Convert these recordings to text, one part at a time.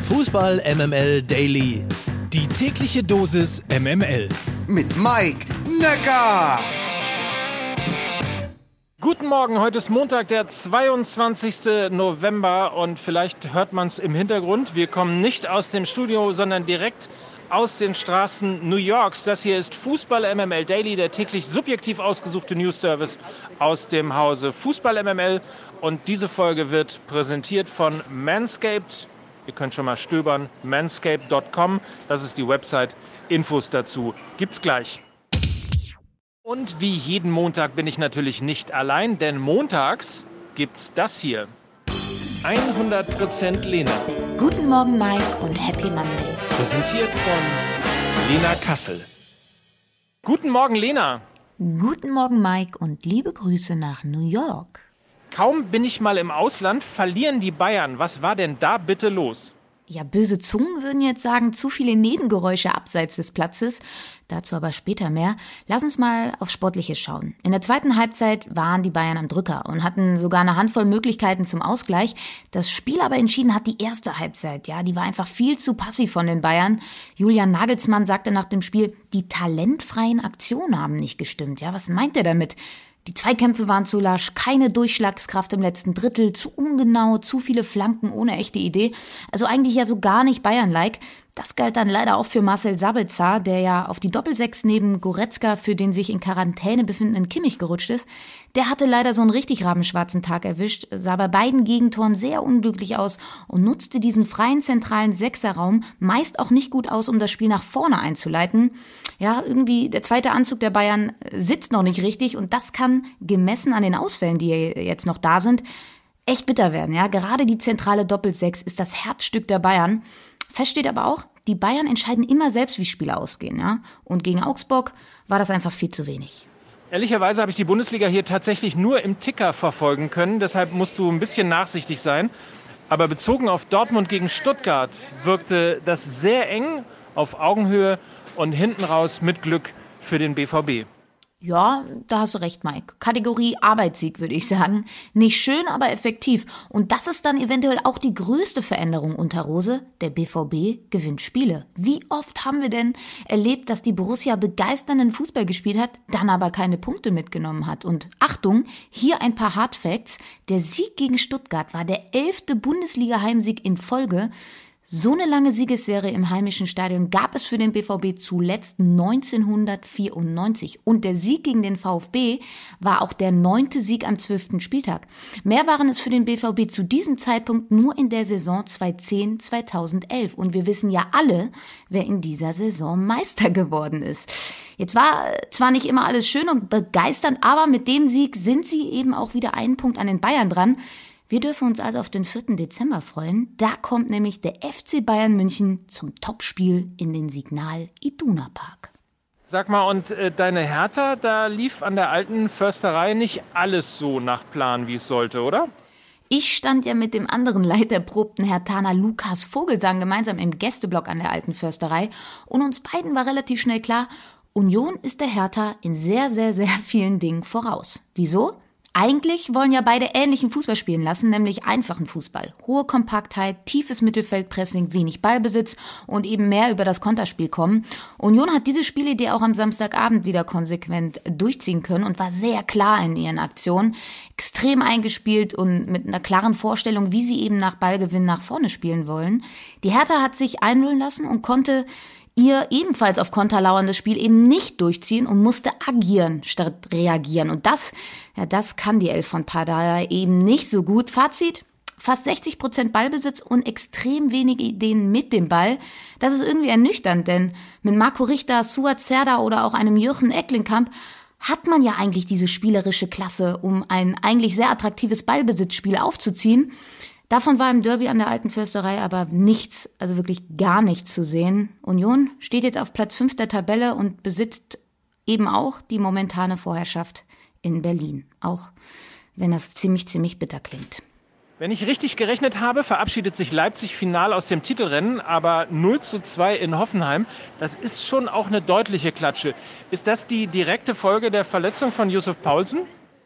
Fußball MML Daily. Die tägliche Dosis MML. Mit Mike Necker. Guten Morgen, heute ist Montag, der 22. November und vielleicht hört man es im Hintergrund. Wir kommen nicht aus dem Studio, sondern direkt aus den Straßen New Yorks. Das hier ist Fußball MML Daily, der täglich subjektiv ausgesuchte News-Service aus dem Hause Fußball MML. Und diese Folge wird präsentiert von Manscaped. Ihr könnt schon mal stöbern, manscaped.com. Das ist die Website. Infos dazu gibt's gleich. Und wie jeden Montag bin ich natürlich nicht allein, denn montags gibt's das hier. 100% Lena. Guten Morgen, Mike, und Happy Monday. Präsentiert von Lena Kassel. Guten Morgen, Lena. Guten Morgen, Mike, und liebe Grüße nach New York. Kaum bin ich mal im Ausland, verlieren die Bayern. Was war denn da bitte los? Ja, böse Zungen würden jetzt sagen, zu viele Nebengeräusche abseits des Platzes. Dazu aber später mehr. Lass uns mal aufs Sportliche schauen. In der zweiten Halbzeit waren die Bayern am Drücker und hatten sogar eine Handvoll Möglichkeiten zum Ausgleich. Das Spiel aber entschieden hat die erste Halbzeit. Ja, die war einfach viel zu passiv von den Bayern. Julian Nagelsmann sagte nach dem Spiel, die talentfreien Aktionen haben nicht gestimmt. Ja, was meint er damit? Die Zweikämpfe waren zu lasch, keine Durchschlagskraft im letzten Drittel, zu ungenau, zu viele Flanken ohne echte Idee. Also eigentlich ja so gar nicht Bayern-like. Das galt dann leider auch für Marcel Sabitzer, der ja auf die Doppelsechs neben Goretzka für den sich in Quarantäne befindenden Kimmich gerutscht ist. Der hatte leider so einen richtig rabenschwarzen Tag erwischt, sah bei beiden Gegentoren sehr unglücklich aus und nutzte diesen freien zentralen Sechserraum meist auch nicht gut aus, um das Spiel nach vorne einzuleiten. Ja, irgendwie der zweite Anzug der Bayern sitzt noch nicht richtig und das kann, gemessen an den Ausfällen, die jetzt noch da sind, echt bitter werden. Ja, gerade die zentrale Doppelsechs ist das Herzstück der Bayern. Fest steht aber auch, die Bayern entscheiden immer selbst, wie Spiele ausgehen. Ja? Und gegen Augsburg war das einfach viel zu wenig. Ehrlicherweise habe ich die Bundesliga hier tatsächlich nur im Ticker verfolgen können. Deshalb musst du ein bisschen nachsichtig sein. Aber bezogen auf Dortmund gegen Stuttgart wirkte das sehr eng, auf Augenhöhe und hinten raus mit Glück für den BVB. Ja, da hast du recht, Mike. Kategorie Arbeitssieg, würde ich sagen. Nicht schön, aber effektiv. Und das ist dann eventuell auch die größte Veränderung unter Rose. Der BVB gewinnt Spiele. Wie oft haben wir denn erlebt, dass die Borussia begeisternden Fußball gespielt hat, dann aber keine Punkte mitgenommen hat? Und Achtung, hier ein paar Hardfacts. Der Sieg gegen Stuttgart war der 11. Bundesliga-Heimsieg in Folge. So eine lange Siegesserie im heimischen Stadion gab es für den BVB zuletzt 1994. Und der Sieg gegen den VfB war auch der 9. Sieg am 12. Spieltag. Mehr waren es für den BVB zu diesem Zeitpunkt nur in der Saison 2010-2011. Und wir wissen ja alle, wer in dieser Saison Meister geworden ist. Jetzt war zwar nicht immer alles schön und begeisternd, aber mit dem Sieg sind sie eben auch wieder einen Punkt an den Bayern dran. Wir dürfen uns also auf den 4. Dezember freuen. Da kommt nämlich der FC Bayern München zum Topspiel in den Signal Iduna Park. Sag mal, und deine Hertha, da lief an der alten Försterei nicht alles so nach Plan, wie es sollte, oder? Ich stand ja mit dem anderen leiterprobten Herthaner Lukas Vogelsang gemeinsam im Gästeblock an der alten Försterei. Und uns beiden war relativ schnell klar, Union ist der Hertha in sehr, sehr, sehr vielen Dingen voraus. Wieso? Eigentlich wollen ja beide ähnlichen Fußball spielen lassen, nämlich einfachen Fußball. Hohe Kompaktheit, tiefes Mittelfeldpressing, wenig Ballbesitz und eben mehr über das Konterspiel kommen. Union hat diese Spielidee auch am Samstagabend wieder konsequent durchziehen können und war sehr klar in ihren Aktionen. Extrem eingespielt und mit einer klaren Vorstellung, wie sie eben nach Ballgewinn nach vorne spielen wollen. Die Hertha hat sich einlullen lassen und konnte ihr ebenfalls auf Konter lauerndes Spiel eben nicht durchziehen und musste agieren statt reagieren. Und das kann die Elf von Pardada eben nicht so gut. Fazit: fast 60% Ballbesitz und extrem wenige Ideen mit dem Ball. Das ist irgendwie ernüchternd, denn mit Marco Richter, Suat Serdar oder auch einem Jürgen Ecklenkamp hat man ja eigentlich diese spielerische Klasse, um ein eigentlich sehr attraktives Ballbesitzspiel aufzuziehen. Davon war im Derby an der alten Försterei aber nichts, also wirklich gar nichts zu sehen. Union steht jetzt auf Platz 5 der Tabelle und besitzt eben auch die momentane Vorherrschaft in Berlin. Auch wenn das ziemlich, ziemlich bitter klingt. Wenn ich richtig gerechnet habe, verabschiedet sich Leipzig final aus dem Titelrennen, aber 0:2 in Hoffenheim. Das ist schon auch eine deutliche Klatsche. Ist das die direkte Folge der Verletzung von Yussuf Poulsen?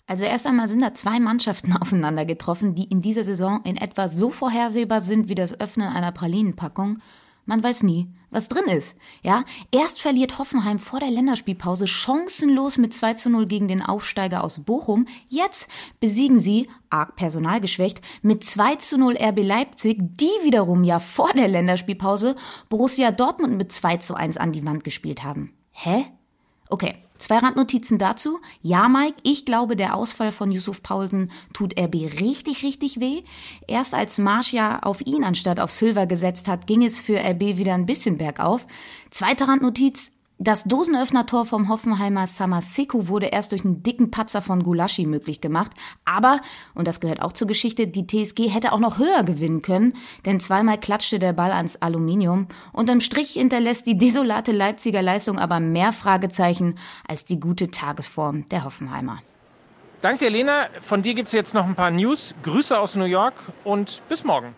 Also erst einmal sind da 2 Mannschaften aufeinander getroffen, die in dieser Saison in etwa so vorhersehbar sind wie das Öffnen einer Pralinenpackung. Man weiß nie, was drin ist. Ja, erst verliert Hoffenheim vor der Länderspielpause chancenlos mit 2:0 gegen den Aufsteiger aus Bochum. Jetzt besiegen sie, arg personalgeschwächt, mit 2:0 RB Leipzig, die wiederum ja vor der Länderspielpause Borussia Dortmund mit 2:1 an die Wand gespielt haben. Hä? Okay, 2 Randnotizen dazu. Ja, Mike, ich glaube, der Ausfall von Yusuf Poulsen tut RB richtig, richtig weh. Erst als Marsch ja auf ihn anstatt auf Silva gesetzt hat, ging es für RB wieder ein bisschen bergauf. Zweite Randnotiz. Das Dosenöffner-Tor vom Hoffenheimer Samaseko wurde erst durch einen dicken Patzer von Gulaschi möglich gemacht. Aber, und das gehört auch zur Geschichte, die TSG hätte auch noch höher gewinnen können, denn zweimal klatschte der Ball ans Aluminium. Unterm Strich hinterlässt die desolate Leipziger Leistung aber mehr Fragezeichen als die gute Tagesform der Hoffenheimer. Danke dir, Lena. Von dir gibt es jetzt noch ein paar News. Grüße aus New York und bis morgen.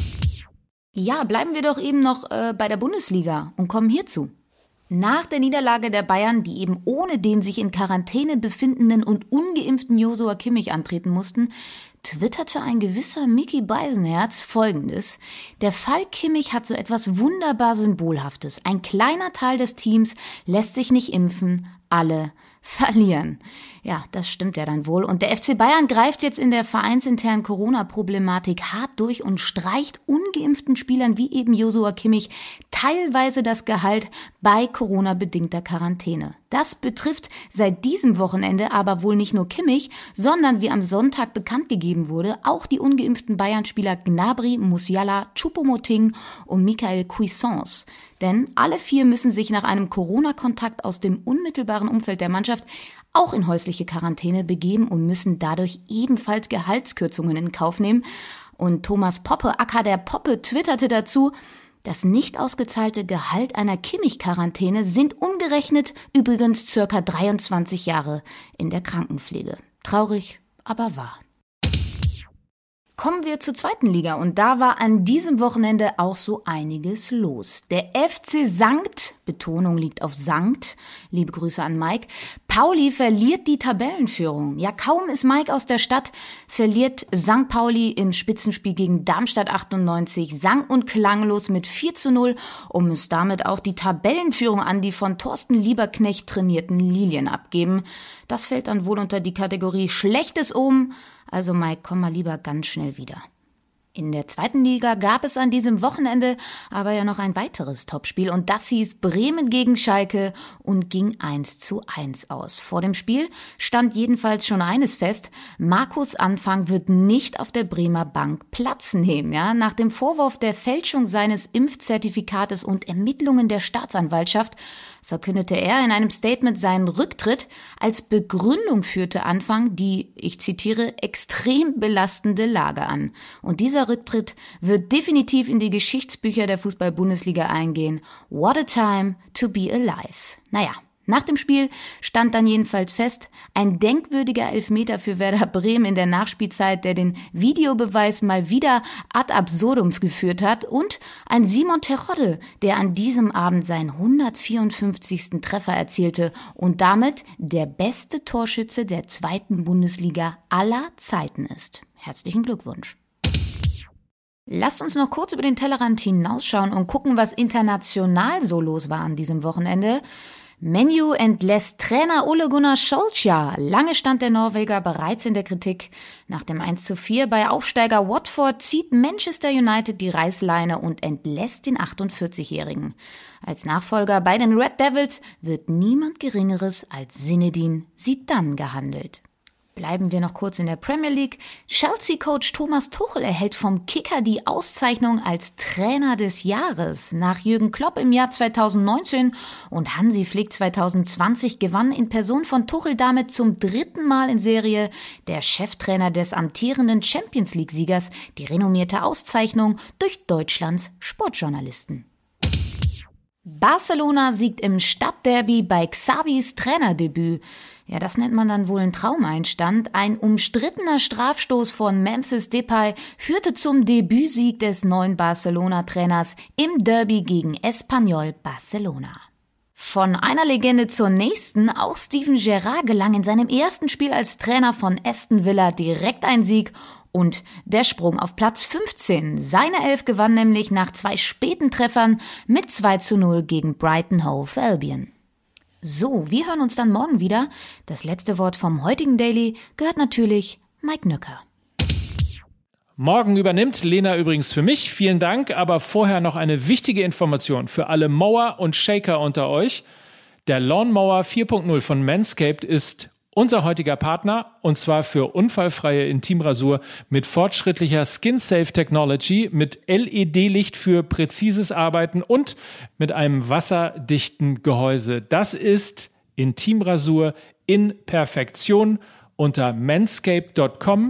Ja, bleiben wir doch eben noch bei der Bundesliga und kommen hierzu. Nach der Niederlage der Bayern, die eben ohne den sich in Quarantäne befindenden und ungeimpften Joshua Kimmich antreten mussten, twitterte ein gewisser Micky Beisenherz Folgendes: Der Fall Kimmich hat so etwas wunderbar Symbolhaftes. Ein kleiner Teil des Teams lässt sich nicht impfen, alle verlieren. Ja, das stimmt ja dann wohl. Und der FC Bayern greift jetzt in der vereinsinternen Corona-Problematik hart durch und streicht ungeimpften Spielern wie eben Joshua Kimmich teilweise das Gehalt bei Corona-bedingter Quarantäne. Das betrifft seit diesem Wochenende aber wohl nicht nur Kimmich, sondern wie am Sonntag bekannt gegeben wurde, auch die ungeimpften Bayern-Spieler Gnabry, Musiala, Choupo-Moting und Michael Cuisance. Denn alle 4 müssen sich nach einem Corona-Kontakt aus dem unmittelbaren Umfeld der Mannschaft auch in häusliche Quarantäne begeben und müssen dadurch ebenfalls Gehaltskürzungen in Kauf nehmen. Und Thomas Poppe, aka der Poppe, twitterte dazu: Das nicht ausgezahlte Gehalt einer Kimmich-Quarantäne sind umgerechnet übrigens circa 23 Jahre in der Krankenpflege. Traurig, aber wahr. Kommen wir zur 2. Liga und da war an diesem Wochenende auch so einiges los. Der FC Sankt, Betonung liegt auf Sankt, liebe Grüße an Mike, Pauli verliert die Tabellenführung. Ja, kaum ist Mike aus der Stadt, verliert St. Pauli im Spitzenspiel gegen Darmstadt 98 sang- und klanglos mit 4:0 und muss damit auch die Tabellenführung an die von Thorsten Lieberknecht trainierten Lilien abgeben. Das fällt dann wohl unter die Kategorie Schlechtes Omen. Also Mike, komm mal lieber ganz schnell wieder. In der 2. Liga gab es an diesem Wochenende aber ja noch ein weiteres Topspiel und das hieß Bremen gegen Schalke und ging 1:1 aus. Vor dem Spiel stand jedenfalls schon eines fest: Markus Anfang wird nicht auf der Bremer Bank Platz nehmen. Ja? Nach dem Vorwurf der Fälschung seines Impfzertifikates und Ermittlungen der Staatsanwaltschaft verkündete er in einem Statement seinen Rücktritt. Als Begründung führte Anfang die, ich zitiere, extrem belastende Lage an. Und dieser Rücktritt wird definitiv in die Geschichtsbücher der Fußball-Bundesliga eingehen. What a time to be alive. Naja, nach dem Spiel stand dann jedenfalls fest, ein denkwürdiger Elfmeter für Werder Bremen in der Nachspielzeit, der den Videobeweis mal wieder ad absurdum geführt hat, und ein Simon Terodde, der an diesem Abend seinen 154. Treffer erzielte und damit der beste Torschütze der 2. Bundesliga aller Zeiten ist. Herzlichen Glückwunsch. Lasst uns noch kurz über den Tellerrand hinausschauen und gucken, was international so los war an diesem Wochenende. Man U entlässt Trainer Ole Gunnar Solskjaer. Lange stand der Norweger bereits in der Kritik. Nach dem 1:4 bei Aufsteiger Watford zieht Manchester United die Reißleine und entlässt den 48-Jährigen. Als Nachfolger bei den Red Devils wird niemand Geringeres als Zinedine Zidane gehandelt. Bleiben wir noch kurz in der Premier League. Chelsea-Coach Thomas Tuchel erhält vom Kicker die Auszeichnung als Trainer des Jahres. Nach Jürgen Klopp im Jahr 2019 und Hansi Flick 2020 gewann in Person von Tuchel damit zum 3. Mal in Serie der Cheftrainer des amtierenden Champions-League-Siegers die renommierte Auszeichnung durch Deutschlands Sportjournalisten. Barcelona siegt im Stadtderby bei Xavis Trainerdebüt. Ja, das nennt man dann wohl einen Traumeinstand. Ein umstrittener Strafstoß von Memphis Depay führte zum Debütsieg des neuen Barcelona-Trainers im Derby gegen Espanyol Barcelona. Von einer Legende zur nächsten, auch Steven Gerrard gelang in seinem ersten Spiel als Trainer von Aston Villa direkt ein Sieg und der Sprung auf Platz 15. Seine Elf gewann nämlich nach 2 späten Treffern mit 2:0 gegen Brighton Hove Albion. So, wir hören uns dann morgen wieder. Das letzte Wort vom heutigen Daily gehört natürlich Mike Nöcker. Morgen übernimmt Lena übrigens für mich. Vielen Dank, aber vorher noch eine wichtige Information für alle Mower und Shaker unter euch. Der Lawnmower 4.0 von Manscaped ist unser heutiger Partner und zwar für unfallfreie Intimrasur mit fortschrittlicher Skin-Safe Technology, mit LED-Licht für präzises Arbeiten und mit einem wasserdichten Gehäuse. Das ist Intimrasur in Perfektion unter manscaped.com.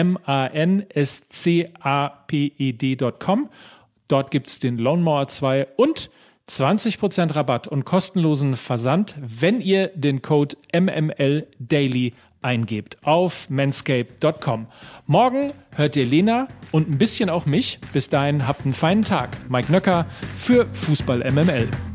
manscaped.com. Dort gibt's den Lawnmower 2 und 20% Rabatt und kostenlosen Versand, wenn ihr den Code MMLDaily eingebt auf manscaped.com. Morgen hört ihr Lena und ein bisschen auch mich. Bis dahin habt einen feinen Tag. Mike Nöcker für Fußball MML.